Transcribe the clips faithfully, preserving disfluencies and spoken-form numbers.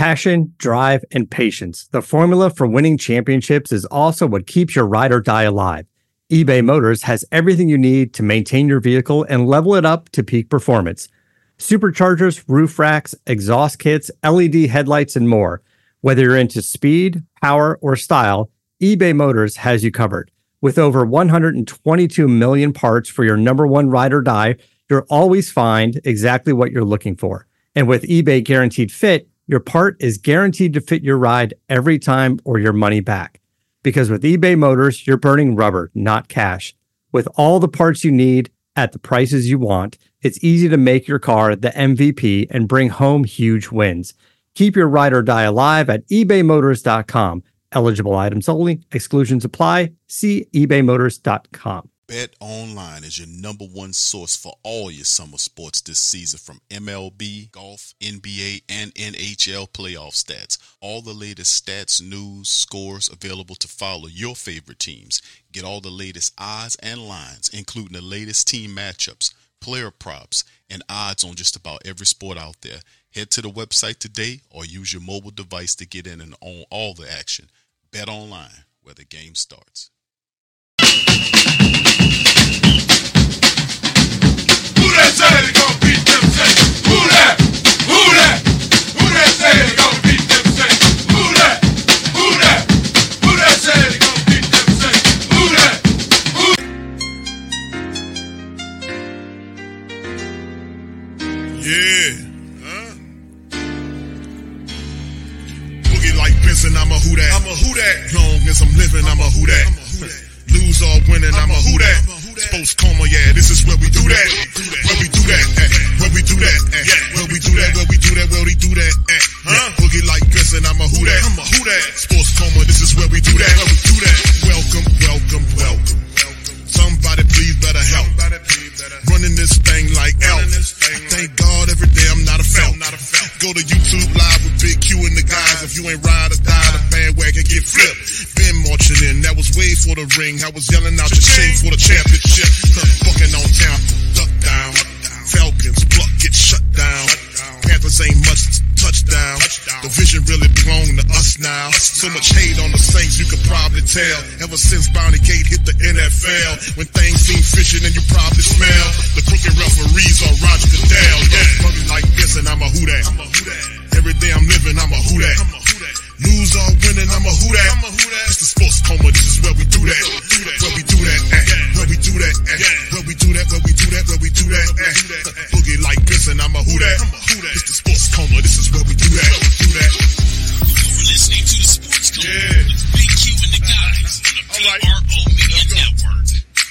Passion, drive, and patience. The formula for winning championships is also what keeps your ride or die alive. eBay Motors has everything you need to maintain your vehicle and level it up to peak performance. Superchargers, roof racks, exhaust kits, L E D headlights, and more. Whether you're into speed, power, or style, eBay Motors has you covered. With over one hundred twenty-two million parts for your number one ride or die, you'll always find exactly what you're looking for. And with eBay Guaranteed Fit, your part is guaranteed to fit your ride every time or your money back. Because with eBay Motors, you're burning rubber, not cash. With all the parts you need at the prices you want, it's easy to make your car the M V P and bring home huge wins. Keep your ride or die alive at ebay motors dot com. Eligible items only. Exclusions apply. See ebay motors dot com. BetOnline is your number one source for all your summer sports this season, from M L B, golf, N B A, and N H L playoff stats. All the latest stats, news, scores available to follow your favorite teams. Get all the latest odds and lines, including the latest team matchups, player props, and odds on just about every sport out there. Head to the website today or use your mobile device to get in and on all the action. BetOnline, where the game starts. Who that say they gon' beat them Saints? Who that? Who that? Who that say they gon' beat them Saints? Who that? Who that? Who that say they gon' beat them Saints? Who that? Who? Yeah. Huh? Boogie like Benson, I'm a who that. I'm a who that. Long as I'm living, I'm a who that. I'm a who that. Lose or winning, I'm a who that. Sports coma, yeah, this is where we do that. Where we do that, eh. Where we do that, eh. Where we do that, where we do that, where we do that, eh. Huh? Boogie like Benson, I'm a who that. I'm a who that. Sports coma, this is where we do that. Where we do that. Welcome, welcome, welcome. Somebody please better help. Running this thing like Elf. Thank God every day I'm not a felt. Go to YouTube Live with Big Q and the guys. If you ain't ride or die, the bandwagon get flipped. Been marching in, that was way for the ring. I was yelling out your shame for the championship. Fucking on town, duck down. Falcons, pluck, get shut down. Panthers ain't much touchdown. The vision really belong to us now. So much hate on the Saints, you could probably tell. Ever since Bounty Gate hit the N F L, when things seem fishy, then you probably smell the crooked referees on Roger Goodell. Yeah, fucking like this, and I'm a who that. Every day I'm living, I'm a who that. Lose or winning, I'm a who that. It's the sports coma, this is where we do that. Where we do that, eh. Where we do that, eh. Where we do that, where we do that, where we do that, eh. Boogie like Benson, I'm a who that. It's the sports coma, this is where we do that. Do that. You're listening to the Sports Coma Yeah. with Big Q and the guys on the P R O Media Network.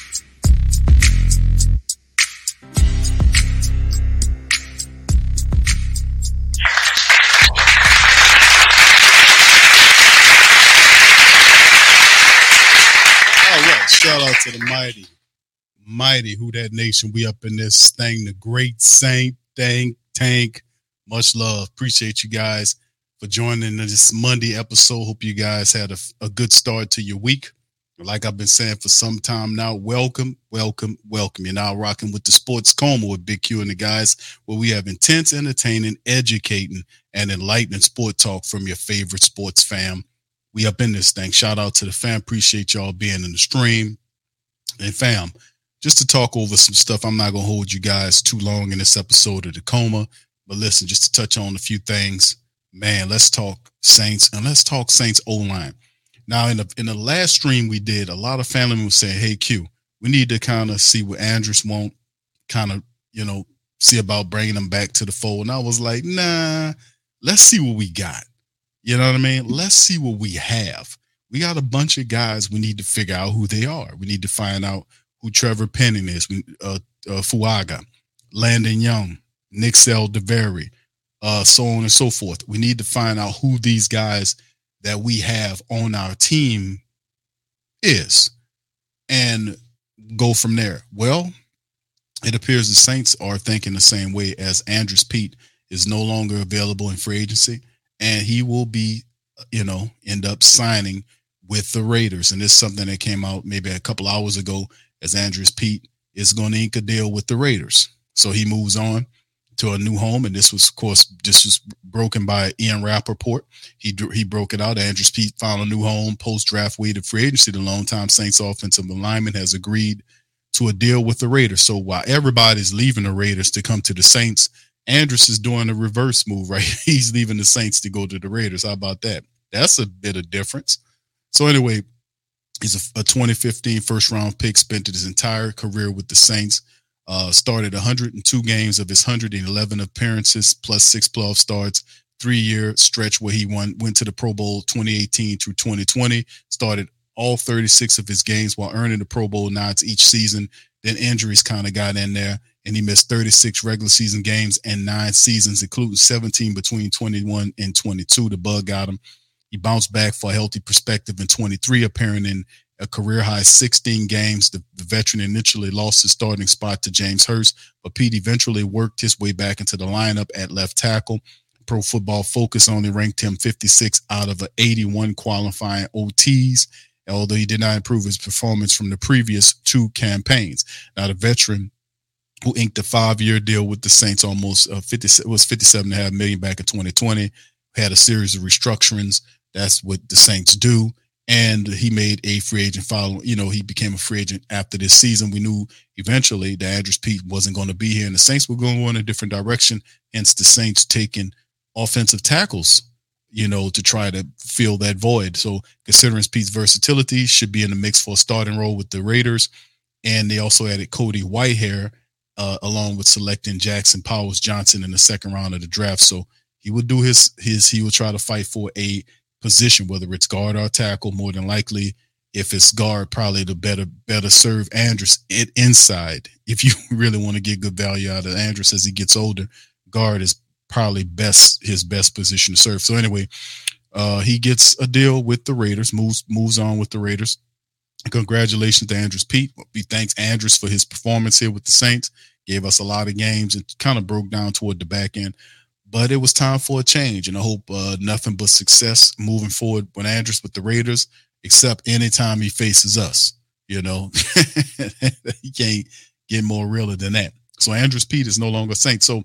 Shout out to the mighty, mighty Who That Nation. We up in this thing, the great Saint, Tank, Tank. Much love. Appreciate you guys for joining this Monday episode. Hope you guys had a, a good start to your week. Like I've been saying for some time now, welcome, welcome, welcome. You're now rocking with the Sports Coma with Big Q and the guys, where we have intense, entertaining, educating, and enlightening sport talk from your favorite sports fam. We up in this thing. Shout out to the fam. Appreciate y'all being in the stream. And fam, just to talk over some stuff, I'm not going to hold you guys too long in this episode of the Coma. But listen, just to touch on a few things, man, let's talk Saints and let's talk Saints O-line. Now, in the, in the last stream we did, a lot of family members saying, hey, Q, we need to kind of see what Andrews want, kind of, you know, see about bringing them back to the fold. And I was like, nah, let's see what we got. You know what I mean? Let's see what we have. We got a bunch of guys. We need to figure out who they are. We need to find out who Trevor Penning is, uh, uh, Fuaga, Landon Young, Nick Saldiveri, uh, so on and so forth. We need to find out who these guys that we have on our team is and go from there. Well, it appears the Saints are thinking the same way, as Andrus Peat is no longer available in free agency. And he will be, you know, end up signing with the Raiders. And this is something that came out maybe a couple hours ago, as Andrus Peat is going to ink a deal with the Raiders. So he moves on. to a new home. And this was, of course, this was broken by Ian Rappaport. He he broke it out. Andrus Peat found a new home post-draft weighted free agency. The longtime Saints offensive lineman has agreed to a deal with the Raiders. So while everybody's leaving the Raiders to come to the Saints, Andrus is doing a reverse move, right? He's leaving the Saints to go to the Raiders. How about that? That's a bit of difference. So anyway, he's a, a twenty fifteen first-round pick, spent his entire career with the Saints, uh, started one hundred two games of his one hundred eleven appearances, plus six playoff starts, three-year stretch where he won, went to the Pro Bowl twenty eighteen through twenty twenty, started all thirty-six of his games while earning the Pro Bowl nods each season. Then injuries kind of got in there, and he missed thirty-six regular season games and nine seasons, including seventeen between twenty-one and twenty-two. The bug got him. He bounced back for a healthy perspective in twenty-three, appearing in a career-high sixteen games. The, the veteran initially lost his starting spot to James Hurst, but Pete eventually worked his way back into the lineup at left tackle. Pro Football Focus only ranked him fifty-six out of eighty-one qualifying O Ts, although he did not improve his performance from the previous two campaigns. Now, the veteran who inked a five-year deal with the Saints, almost uh, fifty was fifty-seven point five million dollars back in twenty twenty, had a series of restructurings. That's what the Saints do. And he made a free agent follow. You know, he became a free agent after this season. We knew eventually that Andrus Peat wasn't going to be here, and the Saints were going to go in a different direction. Hence, the Saints taking offensive tackles, you know, to try to fill that void. So, considering Pete's versatility, should be in the mix for a starting role with the Raiders. And they also added Cody Whitehair, uh, along with selecting Jackson Powers Johnson in the second round of the draft. So he would do his his. He would try to fight for a position, whether it's guard or tackle. More than likely, if it's guard, probably the better better serve Andrus it inside. If you really want to get good value out of Andrus as he gets older, guard is probably best his best position to serve. So anyway, uh, he gets a deal with the Raiders, moves moves on with the Raiders. Congratulations to Andrus Peat. We thanks Andrus for his performance here with the Saints. Gave us a lot of games and kind of broke down toward the back end. But it was time for a change, and I hope uh, nothing but success moving forward with Andrus with the Raiders, except anytime he faces us. You know, he can't get more realer than that. So Andrus Peat is no longer Saint. So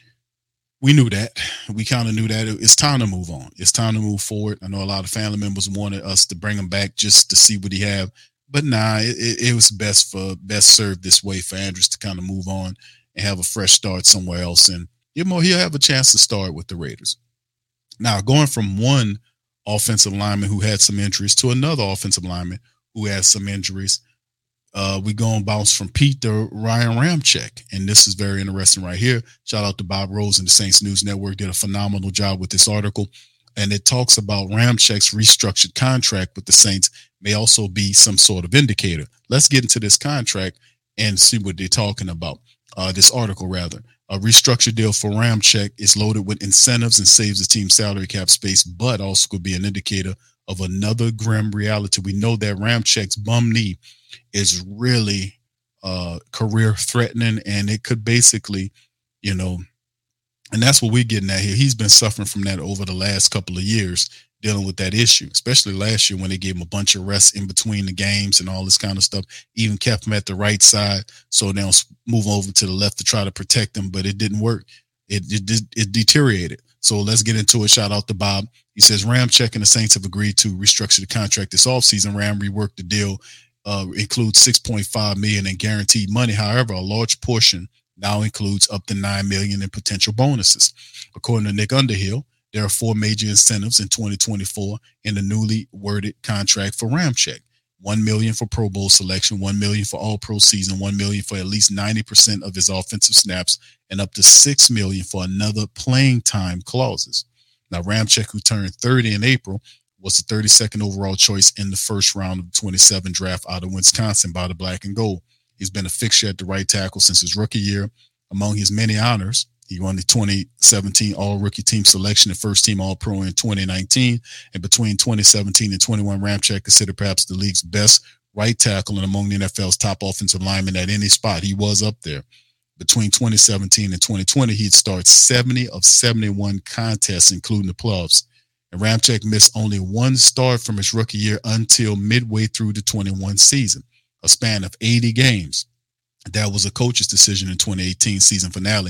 we knew that. We kind of knew that. It's time to move on. It's time to move forward. I know a lot of family members wanted us to bring him back just to see what he have. But nah, it, it was best for best served this way for Andrus to kind of move on and have a fresh start somewhere else. And you know, he'll have a chance to start with the Raiders. Now, going from one offensive lineman who had some injuries to another offensive lineman who has some injuries, uh, we go and bounce from Pete to Ryan Ramczyk. And this is very interesting right here. Shout out to Bob Rose and the Saints News Network. Did a phenomenal job with this article. And it talks about Ramczyk's restructured contract with the Saints may also be some sort of indicator. Let's get into this contract and see what they're talking about. Uh, this article, rather. A restructured deal for Ramczyk is loaded with incentives and saves the team salary cap space, but also could be an indicator of another grim reality. We know that Ramczyk's bum knee is really uh, career threatening, and it could basically, you know, and that's what we're getting at here. He's been suffering from that over the last couple of years, dealing with that issue, especially last year when they gave him a bunch of rest in between the games and all this kind of stuff, even kept him at the right side. So now move over to the left to try to protect him, but it didn't work. It, it, it deteriorated. So let's get into it. Shout out to Bob. He says Ramczyk and the Saints have agreed to restructure the contract this offseason. Ram reworked the deal, uh, includes six point five million dollars in guaranteed money. However, a large portion now includes up to nine million dollars in potential bonuses. According to Nick Underhill, there are four major incentives in twenty twenty-four in the newly worded contract for Ramczyk. one million dollars for Pro Bowl selection, one million dollars for all-pro season, one million dollars for at least ninety percent of his offensive snaps, and up to six million dollars for another playing time clauses. Now, Ramczyk, who turned thirty in April, was the thirty-second overall choice in the first round of the twenty-seven draft out of Wisconsin by the Black and Gold. He's been a fixture at the right tackle since his rookie year. Among his many honors, he won the twenty seventeen All-Rookie Team selection and First Team All-Pro in twenty nineteen. And between twenty seventeen and twenty-one, Ramczyk considered perhaps the league's best right tackle and among the N F L's top offensive linemen at any spot. He was up there. Between twenty seventeen and twenty twenty, he'd started seventy of seventy-one contests, including the playoffs. And Ramczyk missed only one start from his rookie year until midway through the twenty-one season, a span of eighty games. That was a coach's decision in twenty eighteen season finale,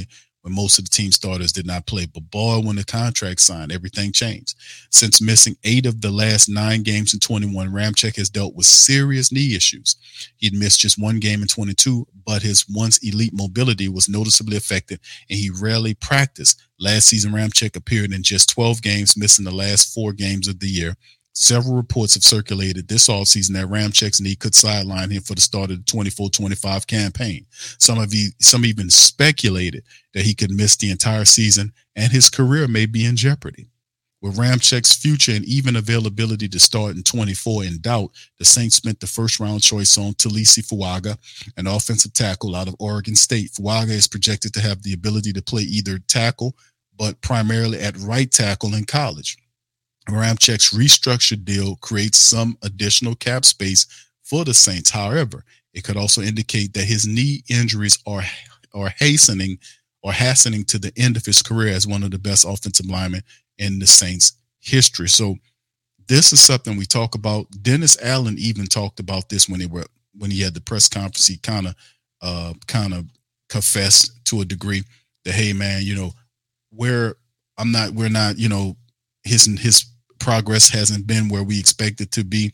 when most of the team starters did not play. But boy, when the contract signed, everything changed. Since missing eight of the last nine games in twenty-one, Ramczyk has dealt with serious knee issues. He'd missed just one game in twenty-two, but his once elite mobility was noticeably affected, and he rarely practiced. Last season, Ramczyk appeared in just twelve games, missing the last four games of the year. Several reports have circulated this offseason that Ramczyk's knee could sideline him for the start of the twenty-four twenty-five campaign. Some of you, some even speculated that he could miss the entire season and his career may be in jeopardy. With Ramczyk's future and even availability to start in twenty-four in doubt, the Saints spent the first round choice on Talisi Fuaga, an offensive tackle out of Oregon State. Fuaga is projected to have the ability to play either tackle, but primarily at right tackle in college. Ramczyk's restructured deal creates some additional cap space for the Saints. However, it could also indicate that his knee injuries are, are hastening or hastening to the end of his career as one of the best offensive linemen in the Saints history. So this is something we talk about. Dennis Allen even talked about this when he were when he had the press conference. He kind of uh kind of confessed to a degree that, hey man, you know, we're I'm not we're not, you know, his his progress hasn't been where we expect it to be.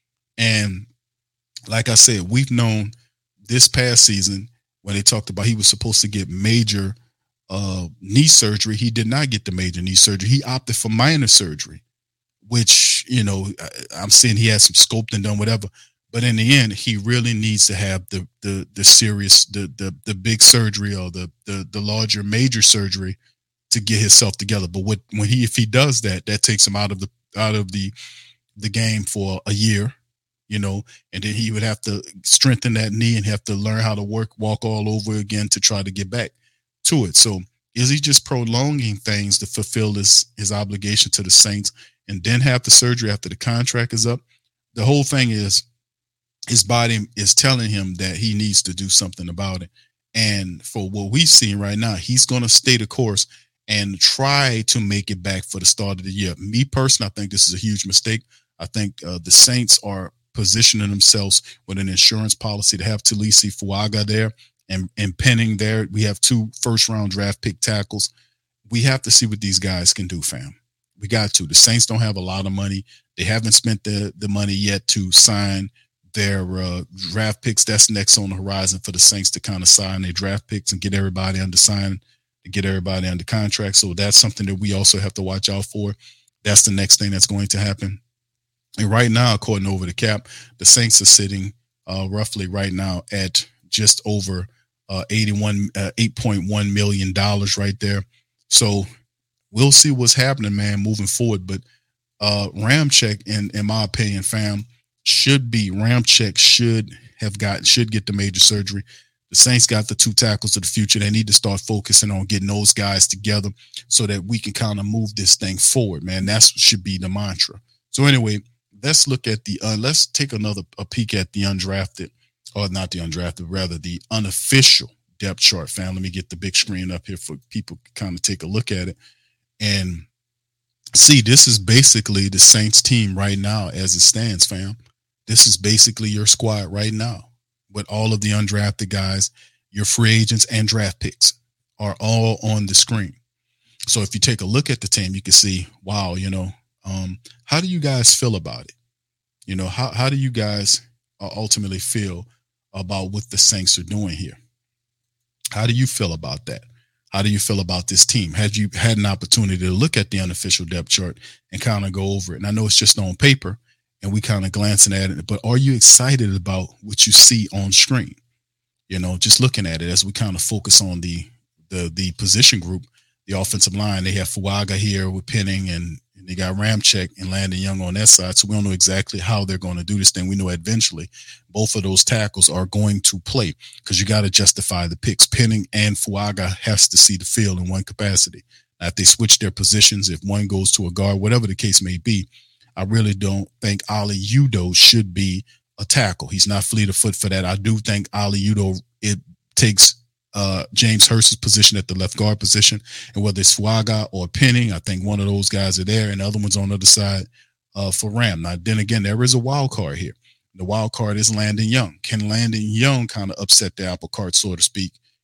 And like I said, we've known this past season when they talked about he was supposed to get major uh, knee surgery. He did not get the major knee surgery. He opted for minor surgery, which, you know, I'm saying he had some sculpting done, whatever. But in the end, he really needs to have the the the serious, the the the big surgery or the the the larger major surgery to get himself together. But what when he if he does that, that takes him out of the out of the the game for a year, you know, and then he would have to strengthen that knee and have to learn how to work, walk all over again to try to get back to it. So is he just prolonging things to fulfill his his obligation to the Saints and then have the surgery after the contract is up? The whole thing is his body is telling him that he needs to do something about it. And for what we've seen right now, he's going to stay the course and try to make it back for the start of the year. Me personally, I think this is a huge mistake. I think uh, the Saints are positioning themselves with an insurance policy to have Talisi Fuaga there and, and Penning there. We have two first-round draft pick tackles. We have to see what these guys can do, fam. We got to. The Saints don't have a lot of money. They haven't spent the, the money yet to sign their uh, draft picks. That's next on the horizon for the Saints to kind of sign their draft picks and get everybody under sign, to get everybody under contract. So that's something that we also have to watch out for. That's the next thing that's going to happen. And right now, according to Over the Cap, the Saints are sitting uh, roughly right now at just over uh, eighty-one, uh, eight point one million dollars right there. So we'll see what's happening, man, moving forward. But uh, Ramczyk, in, in my opinion, fam, should be Ramczyk should have got should get the major surgery. The Saints got the two tackles of the future. They need to start focusing on getting those guys together so that we can kind of move this thing forward, man. That should be the mantra. So anyway, let's look at the uh, let's take another a peek at the undrafted, or not the undrafted, rather the unofficial depth chart, fam. Let me get the big screen up here for people to kind of take a look at it and see. This is basically the Saints team right now as it stands, fam. This is basically your squad right now with all of the undrafted guys. Your free agents and draft picks are all on the screen. So if you take a look at the team, you can see, wow, you know, um, how do you guys feel about it? You know, how, how do you guys uh, ultimately feel about what the Saints are doing here? How do you feel about that? How do you feel about this team? Had you had an opportunity to look at the unofficial depth chart and kind of go over it? And I know it's just on paper, and we kind of glancing at it, but are you excited about what you see on screen? You know, just looking at it as we kind of focus on the the the position group, the offensive line. They have Fuaga here with Penning, and, and they got Ramczyk and Landon Young on that side. So we don't know exactly how they're going to do this thing. We know eventually both of those tackles are going to play because you got to justify the picks. Penning and Fuaga has to see the field in one capacity. Now, if they switch their positions, if one goes to a guard, whatever the case may be, I really don't think Ali Udoh should be a tackle. He's not fleet of foot for that. I do think Ali Udoh, it takes uh, James Hurst's position at the left guard position. And whether it's Fuaga or Penning, I think one of those guys are there and the other one's on the other side uh, for Ram. Now, then again, there is a wild card here. The wild card is Landon Young. Can Landon Young kind of upset the apple cart, so to speak,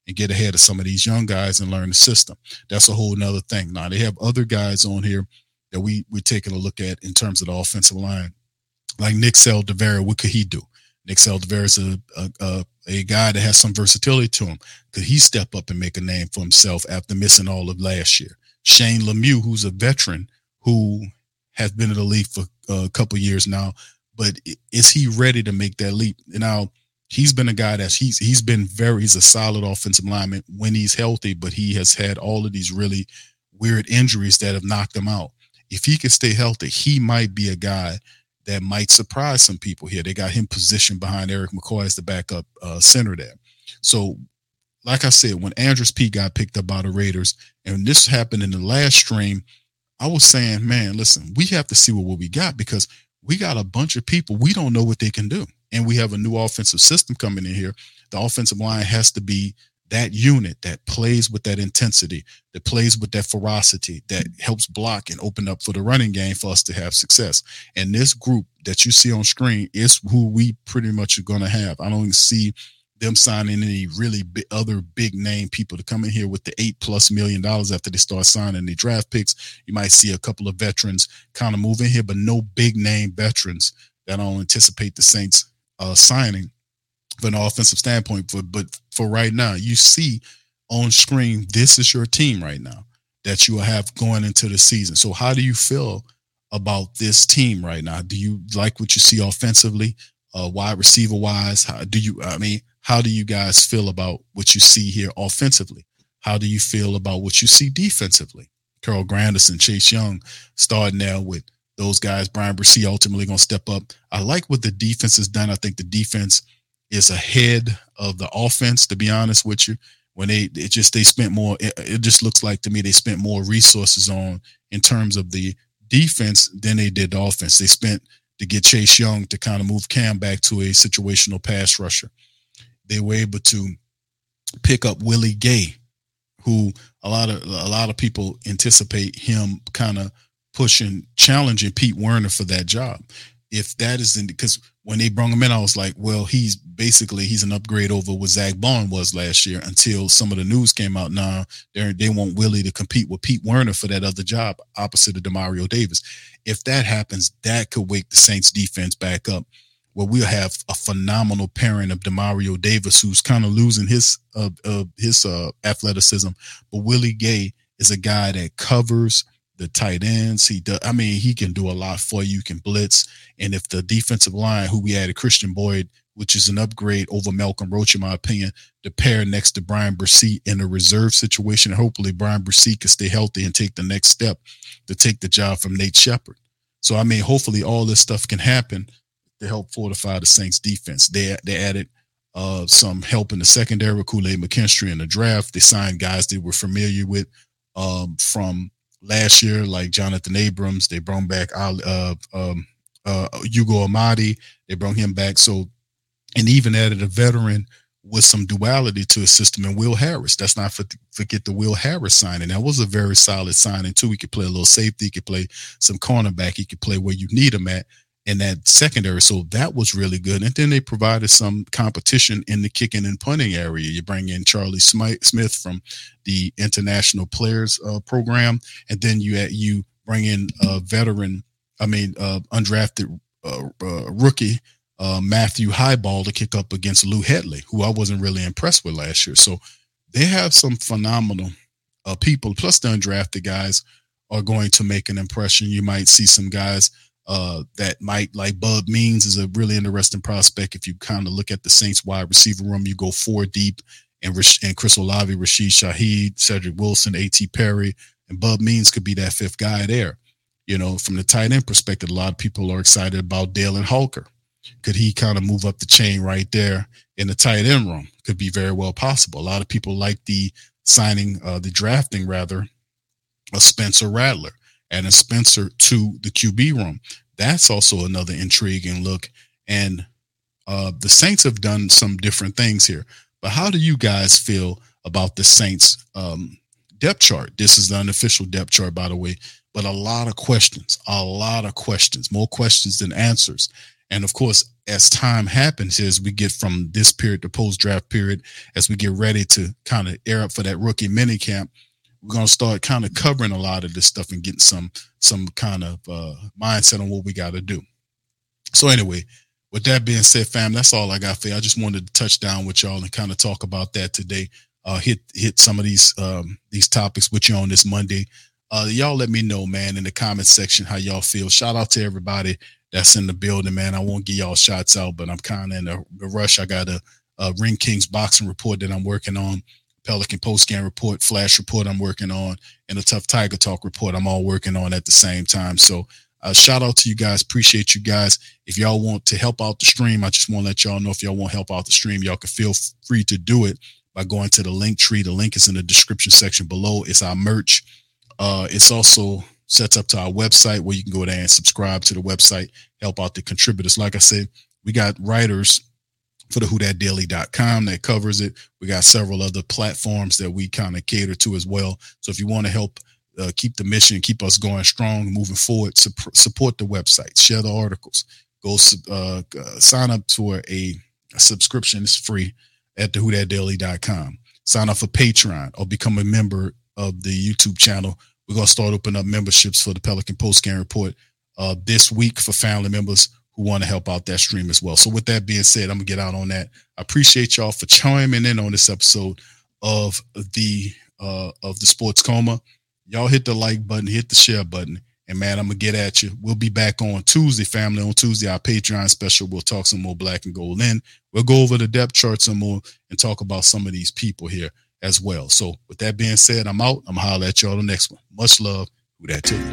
and get ahead of some of these young guys and learn the system. That's a whole nother thing. Now, they have other guys on here that we, we're taking a look at in terms of the offensive line, like Nick Saldivera. What could he do? Nick Saldivera is a, a, a, a guy that has some versatility to him. Could he step up and make a name for himself after missing all of last year? Shane Lemieux, who's a veteran who has been in the league for a couple of years now, but is he ready to make that leap? Now, he's been a guy that's he's he's been very he's a solid offensive lineman when he's healthy, but he has had all of these really weird injuries that have knocked him out. If he can stay healthy, he might be a guy that might surprise some people here. They got him positioned behind Eric McCoy as the backup uh, center there. So, like I said, when Andrus Peat got picked up by the Raiders, and this happened in the last stream, I was saying, man, listen, we have to see what, what we got, because we got a bunch of people. We don't know what they can do. And we have a new offensive system coming in here. The offensive line has to be that unit that plays with that intensity, that plays with that ferocity, that helps block and open up for the running game for us to have success. And this group that you see on screen is who we pretty much are going to have. I don't even see them signing any really big, other big name people to come in here with the eight plus million dollars after they start signing the draft picks. You might see a couple of veterans kind of move in here, but no big name veterans that I don't anticipate the Saints uh, signing from an offensive standpoint. But, but for right now, you see on screen, this is your team right now that you will have going into the season. So how do you feel about this team right now? Do you like what you see offensively, uh, wide receiver wise? How do you, I mean, how do you guys feel about what you see here offensively? How do you feel about what you see defensively? Carl Granderson, Chase Young starting now with those guys. Brian Bresee ultimately going to step up. I like what the defense has done. I think the defense is ahead of the offense, to be honest with you. When they, it just, they spent more, it, it just looks like to me, they spent more resources on in terms of the defense than they did the offense. They spent to get Chase Young to kind of move Cam back to a situational pass rusher. They were able to pick up Willie Gay, who a lot of, a lot of people anticipate him kind of pushing, challenging Pete Werner for that job. If that is in, because when they brought him in, I was like, well, he's basically, he's an upgrade over what Zach Bond was last year, until some of the news came out. Now they they want Willie to compete with Pete Werner for that other job opposite of Demario Davis. If that happens, that could wake the Saints defense back up, where we'll have a phenomenal pairing of Demario Davis, who's kind of losing his, uh, uh, his uh, athleticism. But Willie Gay is a guy that covers the tight ends. He does, I mean, he can do a lot for you. You can blitz. And if the defensive line, who we added Christian Boyd, which is an upgrade over Malcolm Roach, in my opinion, the pair next to Brian Bresee in a reserve situation, hopefully Brian Bresee can stay healthy and take the next step to take the job from Nate Shepard. So, I mean, hopefully all this stuff can happen to help fortify the Saints defense. They, they added uh, some help in the secondary with Kool-Aid McKinstry in the draft. They signed guys they were familiar with um, from last year, like Jonathan Abrams. They brought back uh, um, uh, Hugo Amadi. They brought him back. So, and even added a veteran with some duality to his system, and Will Harris. That's not for, forget the Will Harris signing. That was a very solid signing too. He could play a little safety. He could play some cornerback. He could play where you need him at in that secondary. So that was really good. And then they provided some competition in the kicking and punting area. You bring in Charlie Smith from the International Players uh, Program, and then you you bring in a veteran, I mean, uh, undrafted uh, uh, rookie, uh, Matthew Highball, to kick up against Lou Headley, who I wasn't really impressed with last year. So they have some phenomenal uh, people, plus the undrafted guys are going to make an impression. You might see some guys uh, that might, like Bub Means is a really interesting prospect. If you kind of look at the Saints wide receiver room, you go four deep, and, and Chris Olave, Rashid Shaheed, Cedric Wilson, A T Perry, and Bub Means could be that fifth guy there. You know, from the tight end perspective, a lot of people are excited about Dalen Halker. Could he kind of move up the chain right there in the tight end room? Could be very well possible. A lot of people like the signing, uh, the drafting rather, of Spencer Rattler and a Spencer to the Q B room. That's also another intriguing look. And uh, the Saints have done some different things here. But how do you guys feel about the Saints um, depth chart? This is the unofficial depth chart, by the way, but a lot of questions, a lot of questions, more questions than answers. And of course, as time happens, as we get from this period to post-draft period, as we get ready to kind of air up for that rookie mini camp, we're going to start kind of covering a lot of this stuff and getting some some kind of uh, mindset on what we got to do. So anyway, with that being said, fam, that's all I got for you. I just wanted to touch down with y'all and kind of talk about that today. Uh, hit hit some of these um, these topics with you on this Monday. Uh, y'all let me know, man, in the comment section how y'all feel. Shout out to everybody that's in the building, man. I won't give y'all shots out, but I'm kind of in a, a rush. I got a, a Ring Kings boxing report that I'm working on, Pelican post-game report, Flash report I'm working on, and a Tough Tiger Talk report I'm all working on at the same time. So uh, shout out to you guys. Appreciate you guys. If y'all want to help out the stream, I just want to let y'all know if y'all want to help out the stream, y'all can feel free to do it by going to the link tree. The link is in the description section below. It's our merch. Uh, it's also sets up to our website where you can go there and subscribe to the website, help out the contributors. Like I said, we got writers for the who dat daily dot com that covers it. We got several other platforms that we kind of cater to as well. So if you want to help uh, keep the mission, keep us going strong, moving forward, su- support the website, share the articles, go uh, uh, sign up for a, a subscription. It's free at the who dat daily dot com. Sign up for Patreon or become a member of the YouTube channel. We're going to start opening up memberships for the Pelican Post-Game Report uh, this week for family members who want to help out that stream as well. So with that being said, I'm going to get out on that. I appreciate y'all for chiming in on this episode of the uh, of the Sports Coma. Y'all hit the like button, hit the share button, and man, I'm going to get at you. We'll be back on Tuesday, family. On Tuesday, our Patreon special. We'll talk some more Black and Gold in. We'll go over the depth chart some more and talk about some of these people here as well. So with that being said, I'm out. I'm going to holler at y'all the next one. Much love. Who dat to you?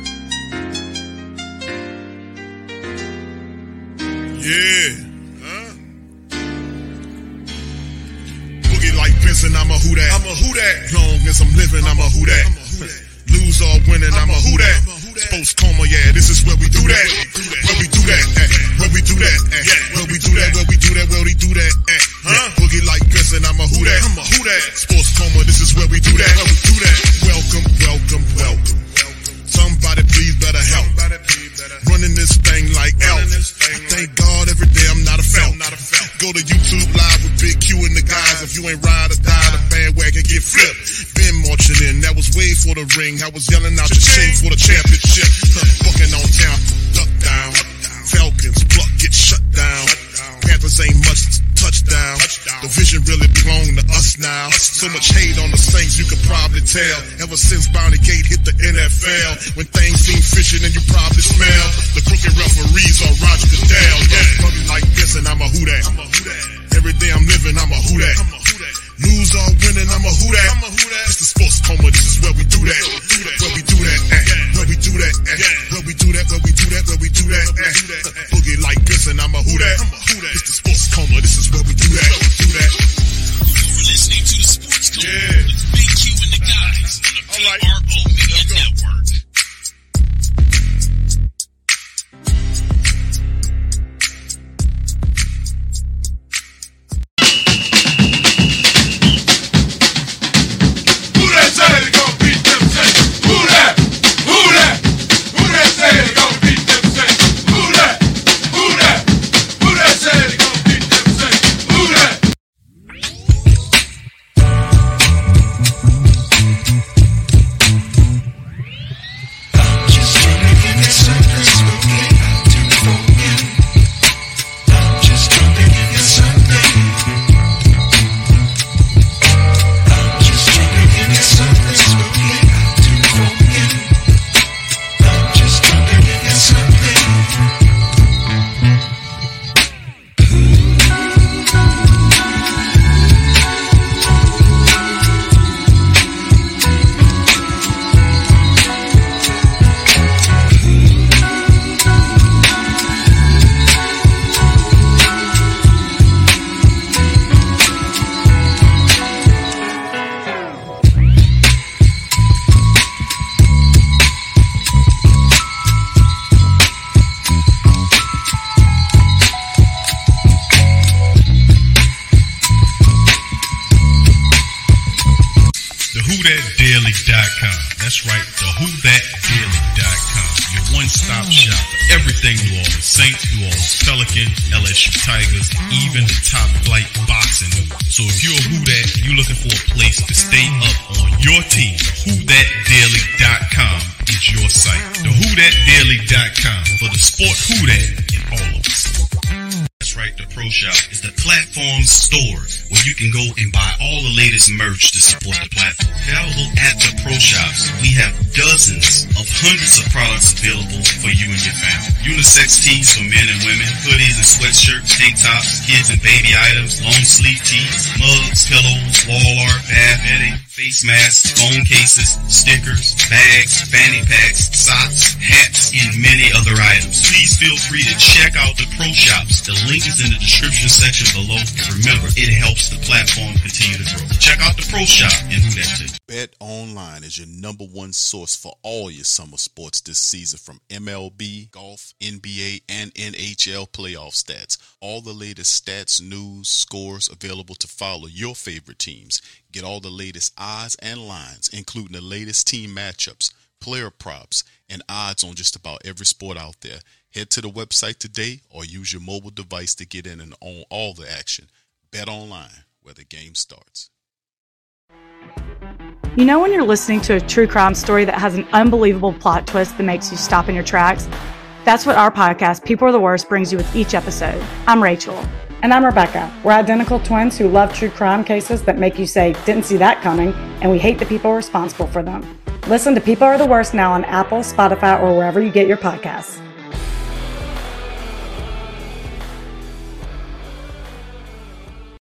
Yeah. Huh? Boogie like Benson, I'm a who dat. I'm a who dat. Long as I'm living, I'm a who dat. Lose or winning, I'm a who dat. Sports Coma, yeah, this is where we do that. Where we do that, eh. Where we do that, eh. Where we do that, where we do that, where we do that, eh. Huh? Boogie like Benson, I'm a who dat. I'm a who dat. Sports Coma, this is where we do that. Where we do that. Welcome, welcome, welcome. Somebody please better help. Running this thing like elf. I thank God every day I'm not a felt. Go to YouTube Live with Big Q and the guys. If you ain't ride or die, the bandwagon get flipped. Been marching in, that was way for the ring. I was yelling out your shame for the championship. Fucking on town, duck down. Falcons, pluck, get shut down. Panthers ain't much touchdown. The vision really belong to us now. So much hate on the Saints, you could probably tell. Ever since Bounty Gate hit the N F L, when things seem fishy and you probably smell the crooked referees or Roger Goodell. Yeah, fucking like this and I'm a who dat. Every day I'm living, I'm a who dat. Lose or winning, I'm a who dat. It's the Sports Coma, this is where we do that. Where we do that, eh. Where we do that, eh. Where we do that, where we do that, where we do that, eh. Boogie like this and I'm a who dat. It's the Sports Coma, this is where we do that. Do that. You're listening to the Sports Coma Yeah. with Big Q and the guys on the P R O Media Network. the who dat daily dot com. That's right, the who dat daily dot com. Your one-stop shop for everything New Orleans Saints, New Orleans Pelicans, L S U Tigers, even the top flight boxing news. So if you're a Who Dat, you're looking for a place to stay up on your team, who dat daily dot com is your site. The who dat daily dot com for the sport Who Dat in all of us. That's right, the Pro Shop is the platform store where you can go and buy all the latest merch to support the platform. Available at the Pro Shops, we have dozens of hundreds of products available for you and your family. Unisex tees for men and women, hoodies and sweatshirts, tank tops, kids and baby items, long sleeve tees, mugs, pillows, wall art, bath bedding, face masks, phone cases, stickers, bags, fanny packs, socks, hats, and many other items. Please feel free to check out the Pro Shops. The link is in the description section below. And remember, it helps the platform continue to grow. Check out the Pro Shop and Who Dat too. Bet Online is your number one source for all your summer sports this season, from M L B, golf, N B A, and N H L playoff stats. All the latest stats, news, scores available to follow your favorite teams. Get all the latest odds and lines, including the latest team matchups, player props, and odds on just about every sport out there. Head to the website today or use your mobile device to get in and on all the action. Bet Online, where the game starts. You know when you're listening to a true crime story that has an unbelievable plot twist that makes you stop in your tracks? That's what our podcast, People Are the Worst, brings you with each episode. I'm Rachel. And I'm Rebecca. We're identical twins who love true crime cases that make you say, didn't see that coming, and we hate the people responsible for them. Listen to People Are the Worst now on Apple, Spotify, or wherever you get your podcasts.